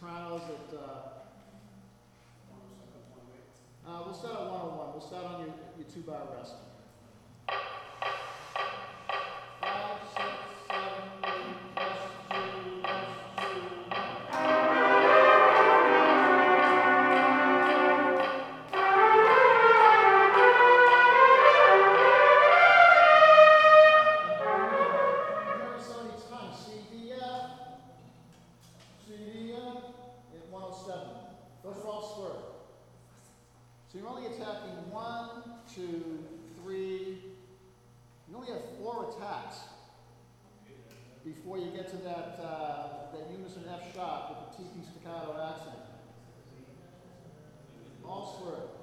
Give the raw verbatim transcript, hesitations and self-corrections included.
sopranos at, uh, uh, we'll start at one oh one. We'll start on your, your two bar rest. Five, six, seven, eight, rest, two, rest, two, those are all square. So you're only attacking one, two, three. You only have four attacks before you get to that uh, that unison F sharp with the T P staccato accent. All square.